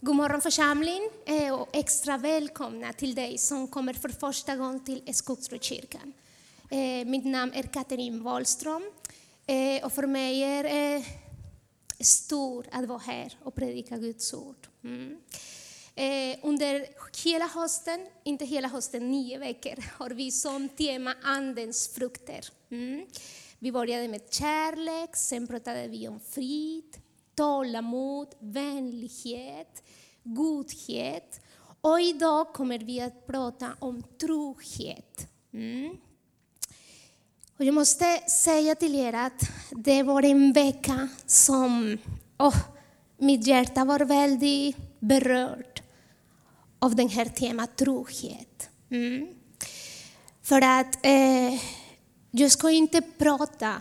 God morgon församling och extra välkomna till dig som kommer för första gången till Skogsrotskyrkan. Mitt namn är Katarina Wallström och för mig är det stort att vara här och predika Guds ord. Under hela hösten, inte hela hösten, 9 veckor, har vi som tema andens frukter. Vi började med kärlek, sen pratade vi om frid, tålamod, vänlighet, godhet. Och idag kommer vi att prata om trohet. Och jag måste säga till er att det var en vecka som mitt hjärta var väldigt berörd av den här temat trohet. För att jag ska inte prata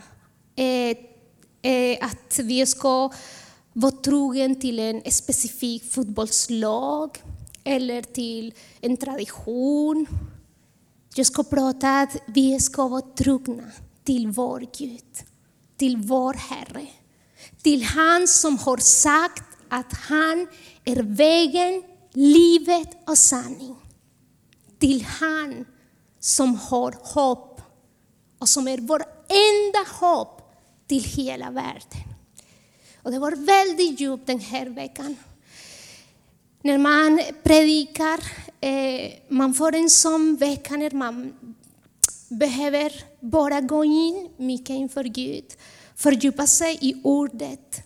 att vi ska vara trogen till en specifik fotbollslag eller till en tradition. Jag ska prata att vi ska vara trogna till vår Gud, till vår Herre. Till han som har sagt att han är vägen, livet och sanning. Till han som har hopp och som är vår enda hopp till hela världen. Och det var väldigt djupt den här veckan. När man predikar, man får en sån vecka när man behöver bara gå in mycket inför Gud. Fördjupa sig i ordet.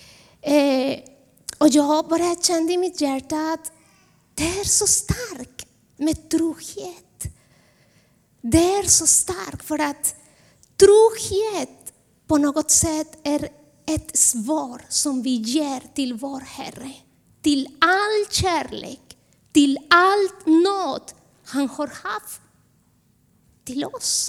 Och jag bara kände i mitt hjärta att det är så starkt med trohet. Det är så starkt för att trohet på något sätt är ett svar som vi ger till vår Herre. Till all kärlek, till allt nåd han har haft till oss.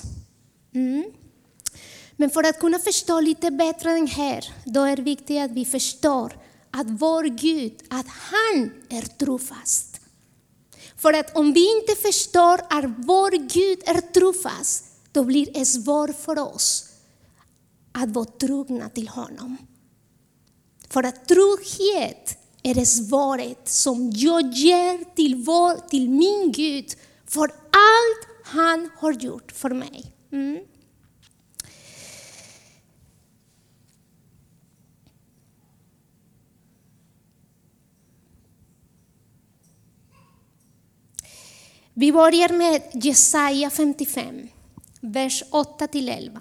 Men för att kunna förstå lite bättre den här, då är det viktigt att vi förstår att vår Gud, att han är trofast. För att om vi inte förstår att vår Gud är trofast, då blir det svårt för oss att vara trogna till honom. För att trohet är det svaret som jag ger till min Gud för allt han har gjort för mig. Vi börjar med Jesaja 55, vers 8-11.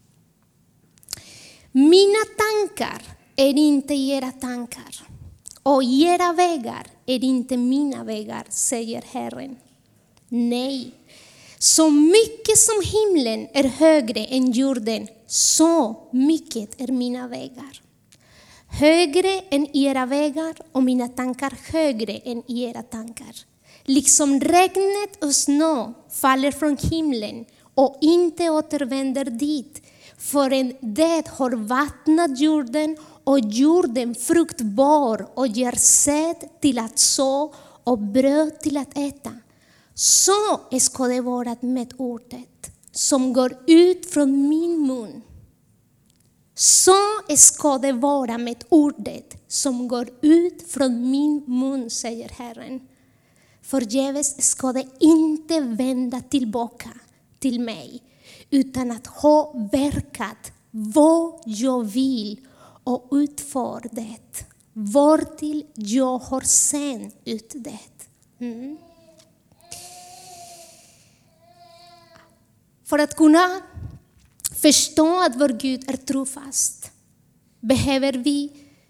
Mina tankar är inte era tankar, och era vägar är inte mina vägar, säger Herren. Nej, så mycket som himlen är högre än jorden, så mycket är mina vägar. Högre än era vägar och mina tankar högre än era tankar. Liksom regnet och snö faller från himlen och inte återvänder dit, förrän det har vattnat jorden och jorden fruktbar och ger säd till att så och bröd till att äta. Så ska det vara med ordet som går ut från min mun. Så ska det vara med ordet som går ut från min mun, säger Herren. Förgäves ska det inte vända tillbaka till mig, utan att ha verkat vad jag vill och utför det, vartill jag har sänt ut det. För att kunna förstå att vår Gud är trofast behöver vi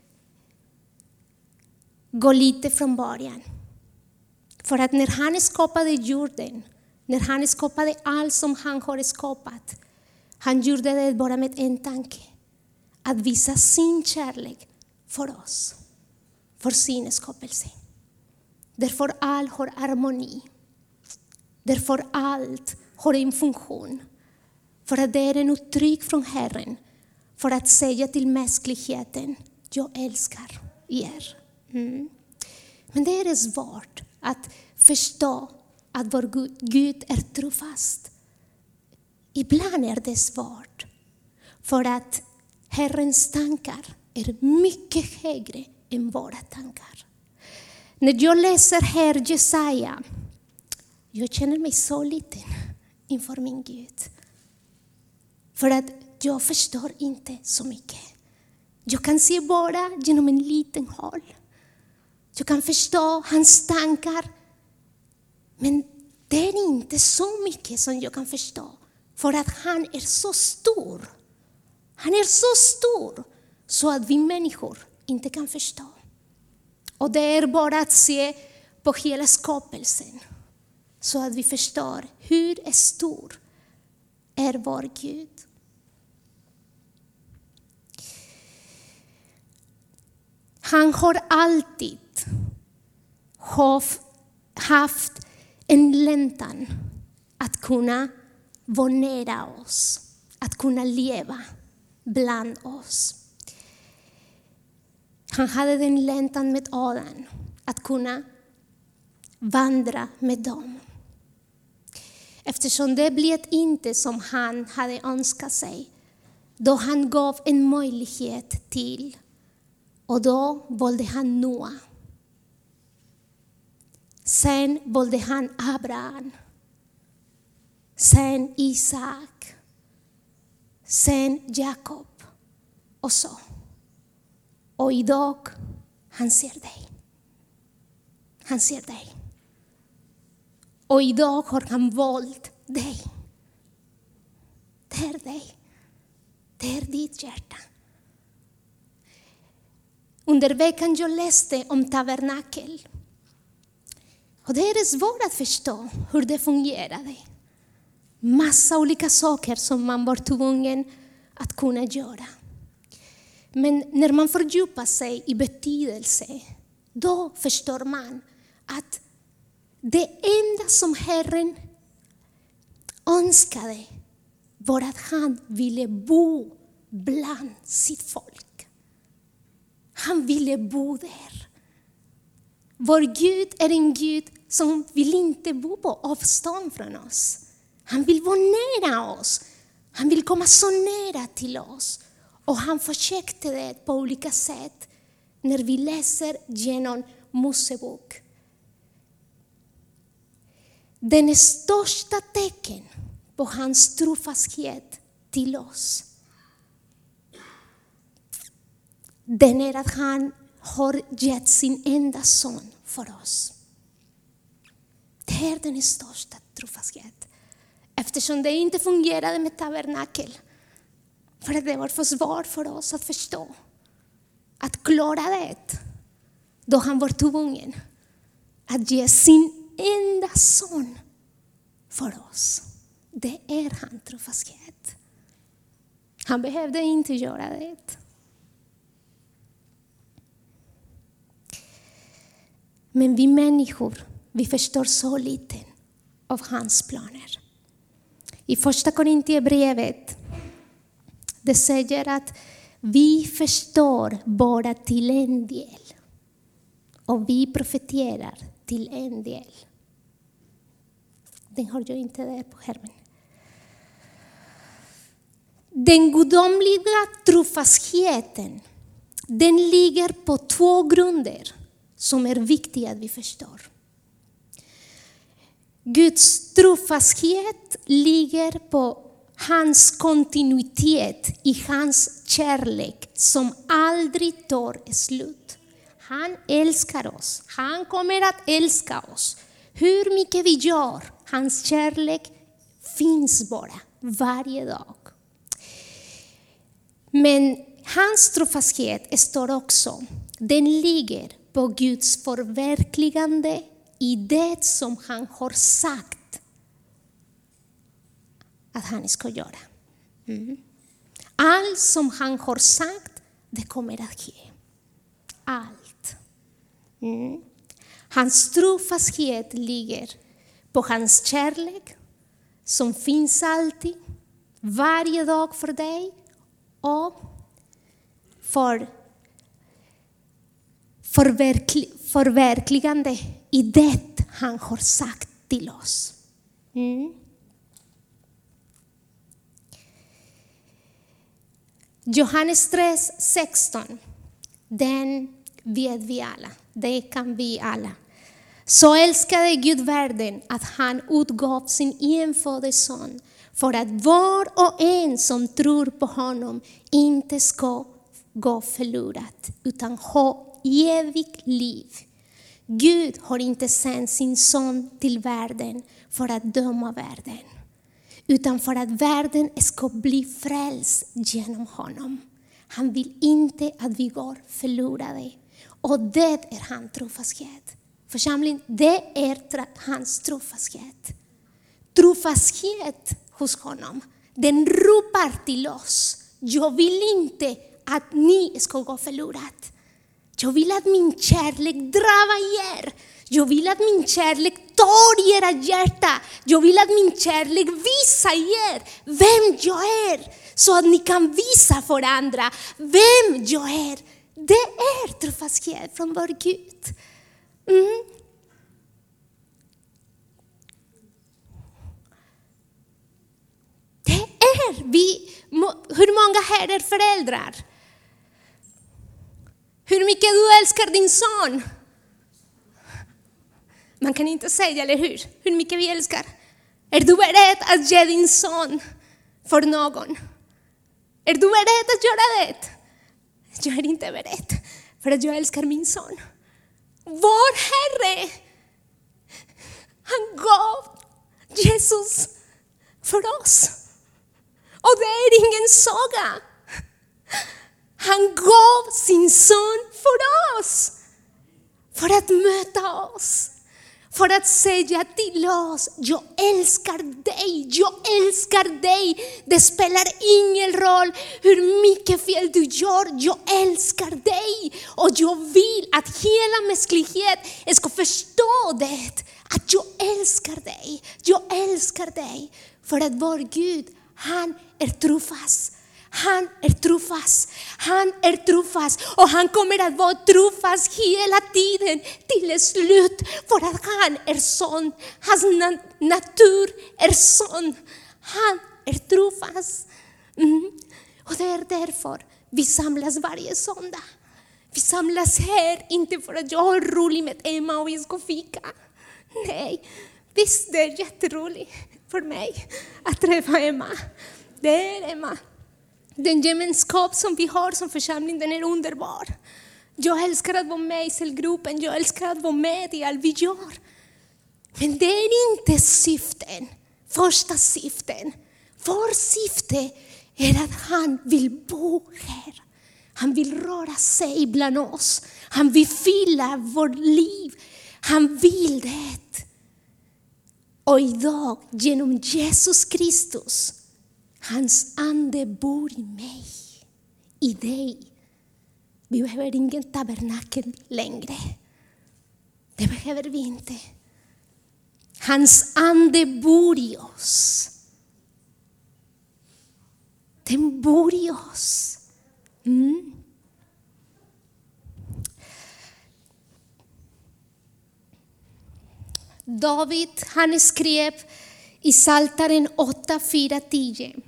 gå lite från början. För att när han skapade jorden, när han skapade allt som han har skapat, han gjorde det bara med en tanke. Att visa sin kärlek för oss, för sin skapelse. Därför allt har harmoni. Därför allt har en funktion. För att det är en uttryck från Herren. För att säga till mänskligheten, jag älskar er. Men det är svårt att förstå att vår Gud är trofast. Ibland är det svårt. För att Herrens tankar är mycket högre än våra tankar. När jag läser här Jesaja, jag känner mig så liten inför min Gud. För att jag förstår inte så mycket. Jag kan se bara genom en liten hål. Jag kan förstå hans tankar. Men det är inte så mycket som jag kan förstå. För att han är så stor. Han är så stor så att vi människor inte kan förstå. Och det är bara att se på hela skapelsen. Så att vi förstår hur stor är vår Gud. Han har alltid haft en längtan att kunna vara nära oss. Att kunna leva bland oss. Han hade den längtan med Adam. Att kunna vandra med dem. Eftersom det blev inte som han hade önskat sig. Då han gav en möjlighet till. Och då valde han Noa. Sen valde han Abraham. Sen Isak. Sen Jakob. Och så. Och idag, han ser dig. Han ser dig. Och idag har han valt dig. Det är dig. Det är ditt hjärta. Under veckan jag läste om tabernakel. Och det är svårt att förstå hur det fungerade. Massa olika saker som man var tvungen att kunna göra. Men när man fördjupar sig i betydelse, då förstår man att det enda som Herren önskade var att han ville bo bland sitt folk. Han ville bo där. Vår Gud är en Gud som vill inte bo på avstånd från oss. Han vill vara nära oss. Han vill komma så nära till oss. Och han försökte det på olika sätt när vi läser genom Mosebok. Den största tecken på hans trofasthet till oss. Den är att han har gett sin enda son för oss. Det är den största trofasthet. Eftersom det inte fungerade med tabernakel. För att det var för svårt för oss att förstå. Att klara det. Då han var tvungen att ge sin enda son för oss. Det är hans trofasthet. Han behövde inte göra det. Men vi människor, vi förstår så lite av hans planer. I första Korintierbrevet, det säger att vi förstår bara till en del. Och vi profeterar till en del. Den har jag inte där på skärmen. Den gudomliga trofastheten, den ligger på 2 grunder som är viktiga att vi förstår. Guds trofasthet ligger på hans kontinuitet i hans kärlek som aldrig tar slut. Han älskar oss. Han kommer att älska oss. Hur mycket vi gör, hans kärlek finns bara varje dag. Men hans trofasthet står också, den ligger på Guds förverkligande i det som han har sagt att han ska göra. Allt som han har sagt, det kommer att ske. Allt. Hans trofasthet ligger på hans kärlek som finns alltid, varje dag för dig och för förverkligande i det han har sagt till oss. Johannes 3:16, den vet vi alla. Det kan vi alla. Så älskade Gud världen att han utgav sin enfödde son för att var och en som tror på honom inte ska gå förlorat utan ha evigt liv. Gud har inte sänt sin son till världen för att döma världen, utan för att världen ska bli frälst genom honom. Han vill inte att vi går förlorade. Och det är hans trofasthet. Församling, det är hans trofasthet. Trofasthet hos honom. Den ropar till oss. Jag vill inte att ni ska gå förlorat. Jag vill att min kärlek drabbar er. Jag vill att min kärlek tar era hjärta. Jag vill att min kärlek visar er vem jag är. Så att ni kan visa för andra vem jag är. Det är trofasthet från vår Gud. Det är vi. Hur många här är föräldrar? Hur mycket du älskar din son? Man kan inte säga, eller hur? Hur mycket vi älskar. Är du beredd att ge din son för någon? Är du beredd att göra det? Jag är inte beredd. För att jag älskar min son. Vår Herre. Han gav Jesus för oss. Och det är ingen saga. Han gav sin son för oss. För att möta oss. För att säga till oss, jag älskar dig, jag älskar dig. Det spelar ingen roll hur mycket fel du gör, jag älskar dig. Och jag vill att hela mänskligheten ska förstå det. Att jag älskar dig, jag älskar dig. För att vår Gud, han är trofast. Han är trofast. Han är trofast. Och han kommer att vara trofast hela tiden till slut. För att han är sån. Hans natur är sån. Han är trofast. Och det är därför vi samlas varje söndag. Vi samlas här inte för att jag har roligt med Emma och vi ska fika. Nej, visst det är jätteroligt för mig att träffa Emma. Det är Emma. Den gemenskap som vi har som församling, den är underbar. Jag älskar att vara med i cellgruppen. Jag älskar att vara med i allt vi gör. Men det är inte syften. Första syften. Vår syfte är att han vill bo här. Han vill röra sig bland oss. Han vill fylla vårt liv. Han vill det. Och idag genom Jesus Kristus, hans ande bor i mig, i dig. Vi behöver ingen tabernakel längre. Det behöver vi inte. Hans ande bor i oss. Den bor i oss. David, han skrev i Psaltaren 8:4-10.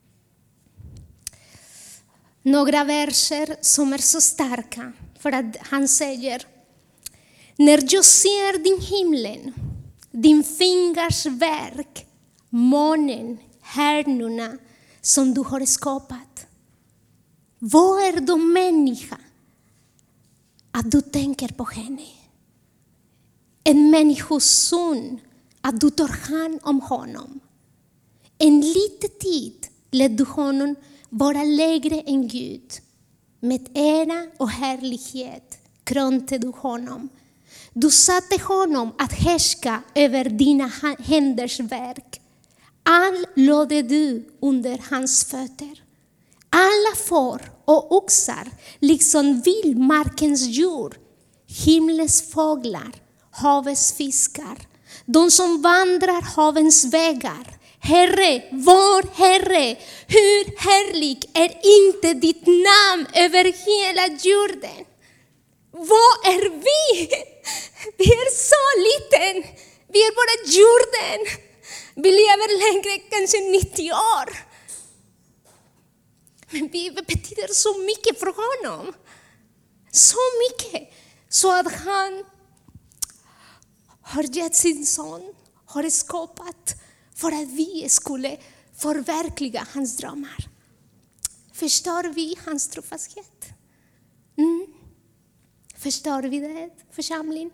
Några verser som är så starka. För att han säger: när jag ser din himlen, din fingers verk, månen, stjärnorna som du har skapat. Vad är då människa att du tänker på henne? En människoson att du tar hand om honom. En liten tid lät du honom vara lägre än Gud. Med ära och härlighet krönte du honom. Du satte honom att härska över dina händers verk. All lade du under hans fötter. Alla får och oxar, liksom vildmarkens djur, himlens fåglar, havets fiskar, de som vandrar havens vägar. Herre, vår Herre, hur härlig är inte ditt namn över hela jorden. Vad är vi? Vi är så liten. Vi är bara jorden. Vi lever längre, kanske 90 år. Men vi betyder så mycket för honom. Så mycket. Så att han har gett sin son, har skapat för att vi skulle förverkliga hans drömmar. Förstår vi hans trofasthet? Förstår vi det, församling?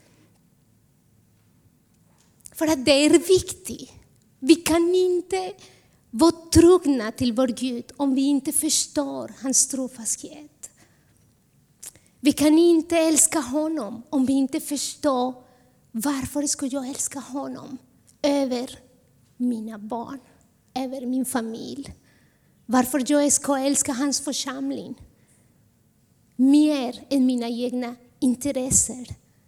För att det är viktigt. Vi kan inte vara trogna till vår Gud om vi inte förstår hans trofasthet. Vi kan inte älska honom om vi inte förstår varför ska jag älska honom över mina barn, över min familj. Varför jag ska älska hans församling mer än mina egna intressen.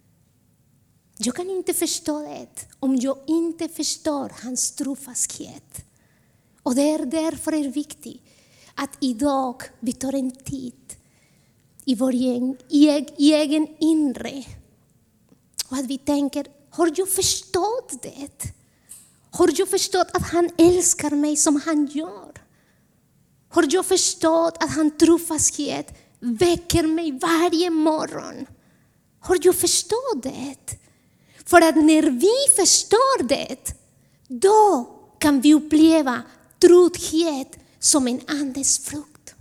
Jag kan inte förstå det om jag inte förstår hans trofasthet. Och det är därför är viktigt att idag vi tar en tid i vår egen inre. Och att vi tänker, har jag förstått det? Har jag förstått att han älskar mig som han gör? Har jag förstått att hans trofasthet väcker mig varje morgon? Har jag förstått det? För att när vi förstår det, då kan vi uppleva trygghet som en andes frukt.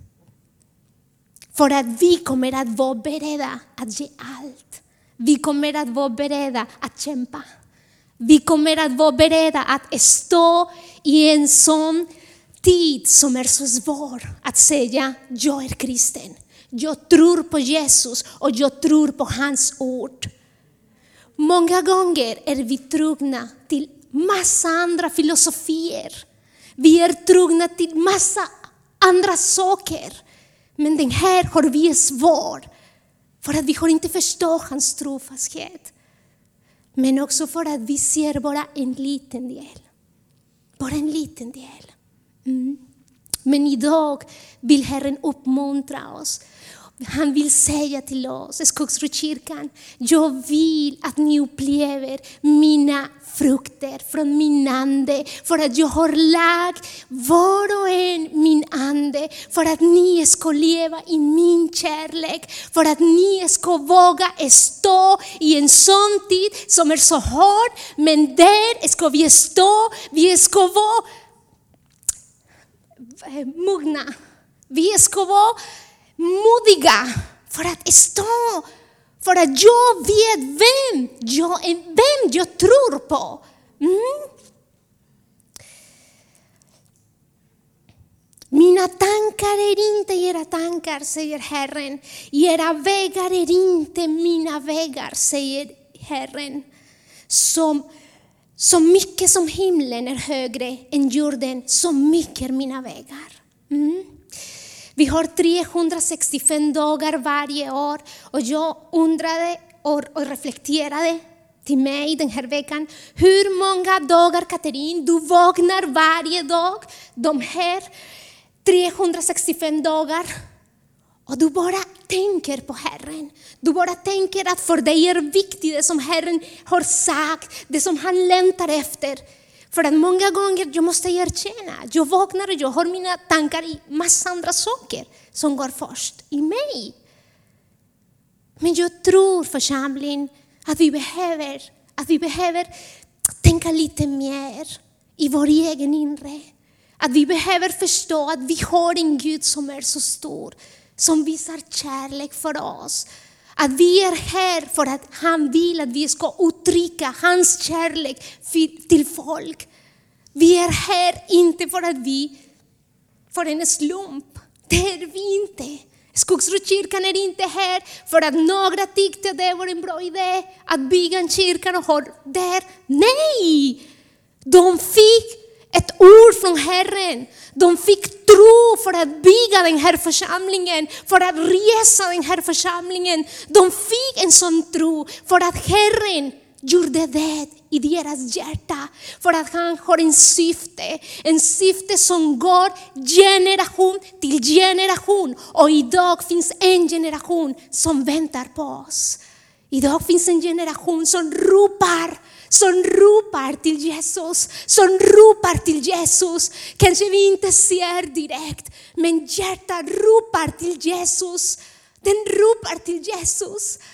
För att vi kommer att vara beredda att ge allt. Vi kommer att vara beredda att kämpa. Vi kommer att vara beredda att stå i en sån tid som är så svår att säga, jag är kristen. Jag tror på Jesus och jag tror på hans ord. Många gånger är vi trogna till massa andra filosofier. Vi är trogna till massa andra saker. Men den här har vi svår. För att vi har inte förstått hans trofasthet. Men också för att vi ser bara en liten del. Bara en liten del. Men idag vill Herren uppmuntra oss. Han vill säga till oss, Skogsrotskyrkan, jag vill att ni upplever mina frukter från min ande. För att jag har lagt var och en min ande. För att ni ska leva i min kärlek. För att ni ska våga stå i en sån tid som är så hård. Men där ska vi stå, vi ska vara mogna. Vi ska vara modiga för att stå. För att jag vet vem jag tror på. Mina tankar är inte era tankar, säger Herren. Era vägar är inte mina vägar, säger Herren. Så mycket som himlen är högre än jorden, så mycket är mina vägar. Vi har 365 dagar varje år. Och jag undrade och reflekterade till mig den här veckan. Hur många dagar, Katerin, du vaknar varje dag? De här 365 dagar. Och du bara tänker på Herren. Du bara tänker att för dig är viktigt det som Herren har sagt. Det som han längtar efter. För att många gånger jag måste erkänna. Jag vaknar och jag har mina tankar i massa andra saker som går först i mig. Men jag tror, församling, att vi behöver tänka lite mer i vår egen inre. Att vi behöver förstå att vi har en Gud som är så stor. Som visar kärlek för oss. Att vi är här för att han vill att vi ska uttrycka hans kärlek till folk. Vi är här inte för att vi får en slump. Det är vi inte. Skogsrotskyrkan är inte här för att några tyckte att det var en bra idé att bygga en kyrka och ha där. Nej! De fick ett ord från Herren. De fick tro för att bygga den här församlingen. För att resa den här församlingen. De fick en sån tro för att Herren gjorde det i deras hjärta. För att han har en syfte. En syfte som går generation till generation. Och idag finns en generation som väntar på oss. Idag finns en generation som ropar till Jesus. Som ropar till Jesus. Kanske vi inte ser direkt. Men hjärtat ropar till Jesus. Den ropar till Jesus.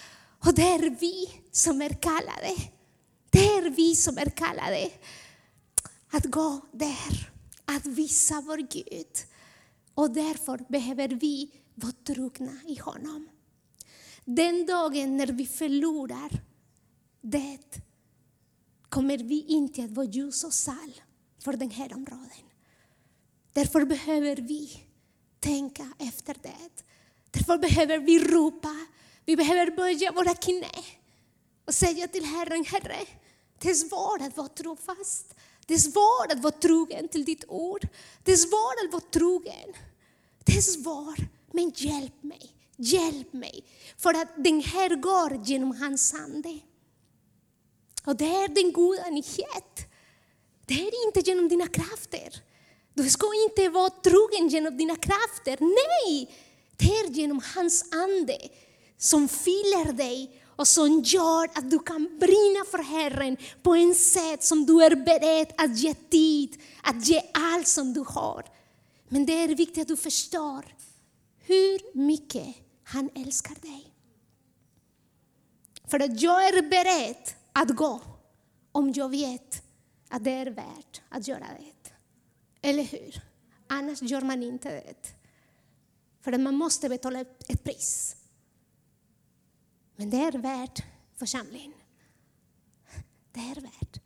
Och det är vi som är kallade. Det är vi som är kallade att gå där. Att visa vår Gud. Och därför behöver vi vara trogna i honom. Den dagen när vi förlorar det kommer vi inte att vara ljus och sal för den här områden. Därför behöver vi tänka efter det. Därför behöver vi ropa. Vi behöver böja våra knä och säga till Herren, Herre, det är svårt att vara trofast. Det är svårt att vara trogen till ditt ord. Det är svårt att vara trogen. Det är svårt, men hjälp mig. Hjälp mig. För att den här går genom hans ande. Och det är den goda nyhet. Det är inte genom dina krafter. Du ska inte vara trogen genom dina krafter. Nej, det är genom hans ande som fyller dig och som gör att du kan brinna för Herren på en sätt som du är beredd att ge tid, att ge allt som du har. Men det är viktigt att du förstår hur mycket han älskar dig. För att jag är beredd att gå om jag vet att det är värt att göra det. Eller hur? Annars gör man inte det. För att man måste betala ett pris. Men det är värt församlingen. Det är värt.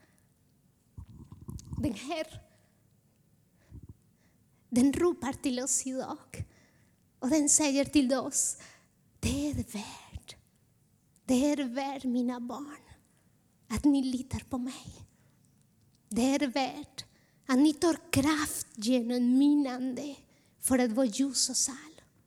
Den ropar till oss idag. Och den säger till oss, det är värt. Det är värt, mina barn, att ni litar på mig. Det är värt att ni tar kraft genom min ande för att vara ljus och sal.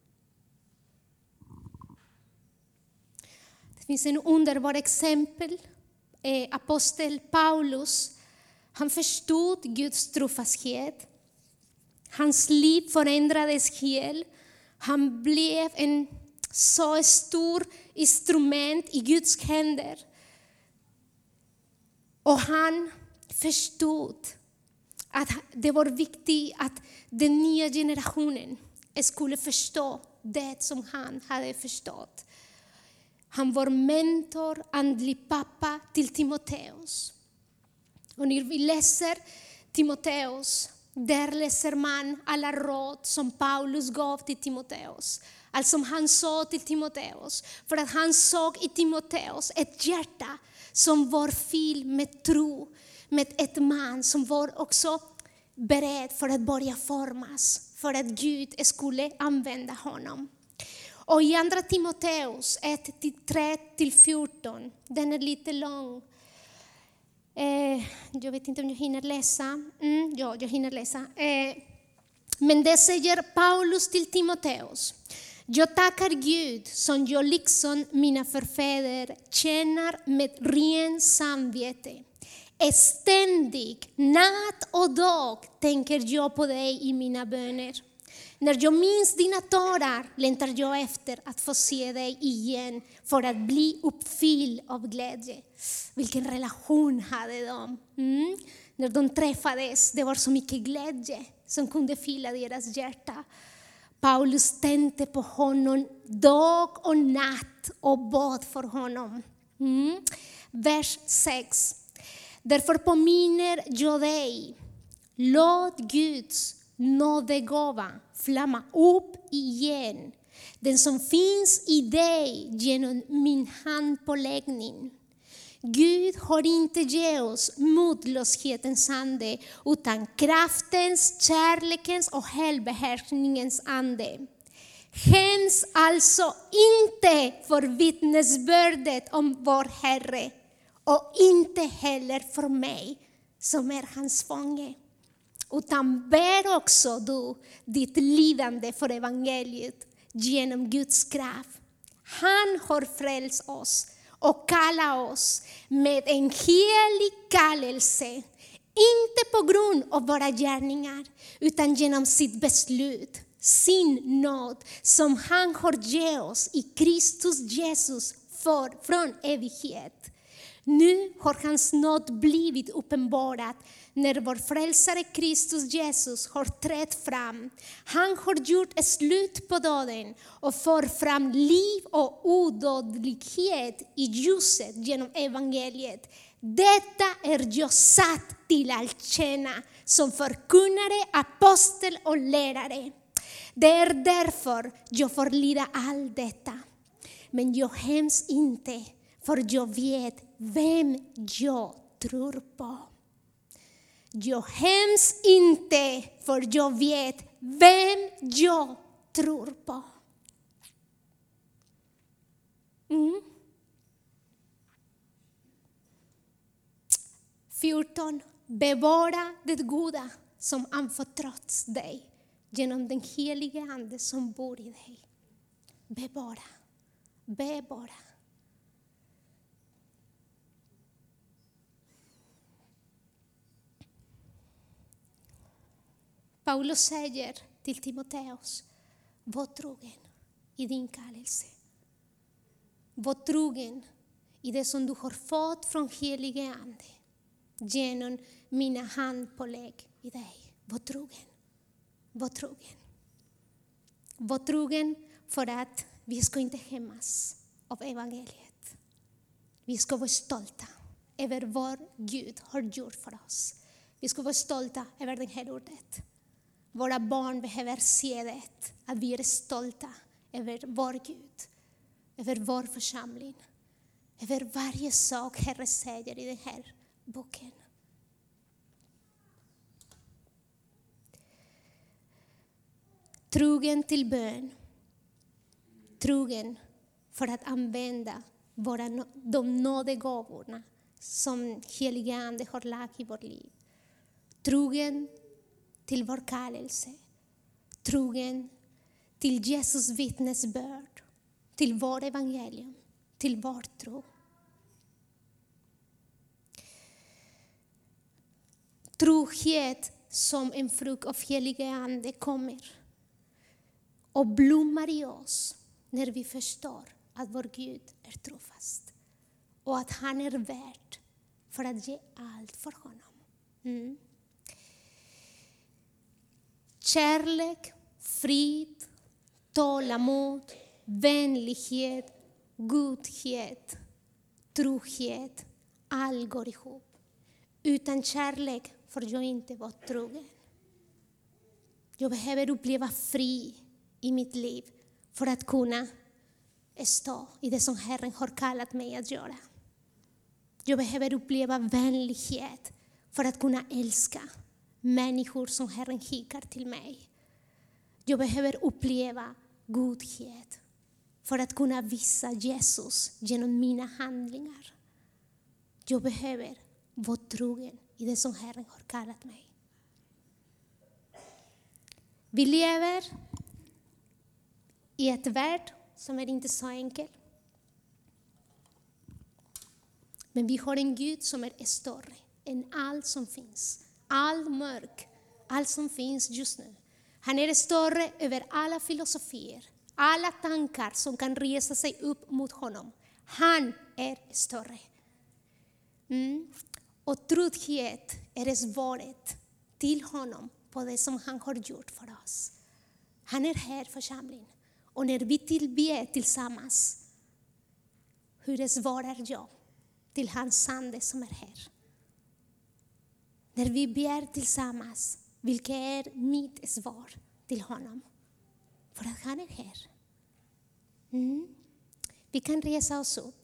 Det finns en underbar exempel. Apostel Paulus, han förstod Guds trofasthet. Hans liv förändrades helt. Han blev en så stor instrument i Guds händer. Och han förstod att det var viktigt att den nya generationen skulle förstå det som han hade förstått. Han var mentor, andlig pappa till Timoteus. Och när vi läser Timoteus, där läser man alla råd som Paulus gav till Timoteus. Allt som han sa till Timoteus. För att han såg i Timoteus ett hjärta som var fylld med tro. Med ett man som var också beredd för att börja formas. För att Gud skulle använda honom. Och i andra Timoteus 1-3-14, den är lite lång. Jag vet inte om jag hinner läsa. Ja, jag hinner läsa. Men det säger Paulus till Timoteus. Jag tackar Gud som jag liksom mina förfäder tjänar med ren samvete. Ständigt, natt och dag tänker jag på dig i mina böner. När jag minns dina tårar längtar jag efter att få se dig igen för att bli uppfylld av glädje. Vilken relation hade de? När de träffades, det var så mycket glädje som kunde fylla deras hjärta. Paulus tänkte på honom dag och natt och bad för honom. Vers 6. Därför påminner jag dig, låt Guds nådegåva flamma upp igen. Den som finns i dig genom min handpåläggning. Gud har inte gett oss modlöshetens ande utan kraftens, kärlekens och självbehärskningens ande. Skäms alltså inte för vittnesbördet om vår Herre och inte heller för mig som är hans fånge. Utan bär också du ditt lidande för evangeliet genom Guds kraft. Han har frälst oss och kallat oss med en helig kallelse. Inte på grund av våra gärningar utan genom sitt beslut. Sin nåd som han har gett oss i Kristus Jesus från evighet. Nu har hans nåd blivit uppenbarad när vår frälsare Kristus Jesus har trätt fram. Han har gjort slut på döden och för fram liv och odödlighet i ljuset genom evangeliet. Detta är jag satt till att tjäna som förkunnare, apostel och lärare. Det är därför jag får lida allt detta. Men jag skäms inte, för jag vet vem jag tror på. Jag skäms inte, för jag vet vem jag tror på. 14. Bevara det goda som anförtrotts dig genom den helige ande som bor i dig. Bevara. Bevara. Paulus säger till Timoteus, var trogen i din kallelse. Var trogen i det som du har fått från helige ande. Genom mina handpålägg i dig. Var trogen. Var trogen. Var trogen för att vi ska inte hämmas av evangeliet. Vi ska vara stolta över vad Gud har gjort för oss. Vi ska vara stolta över det här ordet. Våra barn behöver se det. Att vi är stolta över vår Gud. Över vår församling. Över varje sak Herre säger i den här boken. Trogen till bön. Trogen för att använda de nådegåvorna som helige ande har lagt i vårt liv. Trogen till vår kallelse. Trogen till Jesus vittnesbörd. Till vår evangelium. Till vår tro. Trohet som en frukt av helige ande kommer och blommar i oss när vi förstår att vår Gud är trofast och att han är värd för att ge allt för honom. Kärlek, frid, tålamod, vänlighet, godhet, trohet, allt går ihop. Utan kärlek får jag inte vara trogen. Jag behöver uppleva fri i mitt liv för att kunna stå i det som Herren har kallat mig att göra. Jag behöver uppleva vänlighet för att kunna älska människor som Herren skickar till mig. Jag behöver uppleva godhet för att kunna visa Jesus genom mina handlingar. Jag behöver vara trogen i det som Herren har kallat mig. Vi lever i ett värld som är inte så enkel. Men vi har en Gud som är större än allt som finns. All mörk, allt som finns just nu. Han är större över alla filosofier. Alla tankar som kan resa sig upp mot honom. Han är större. Och trohet är svaret till honom på det som han har gjort för oss. Han är här församling. Och när vi tillber tillsammans, hur svarar jag till hans ande som är här? När vi ber tillsammans, vilket är mitt svar till honom? För att han är här. Vi kan resa oss upp.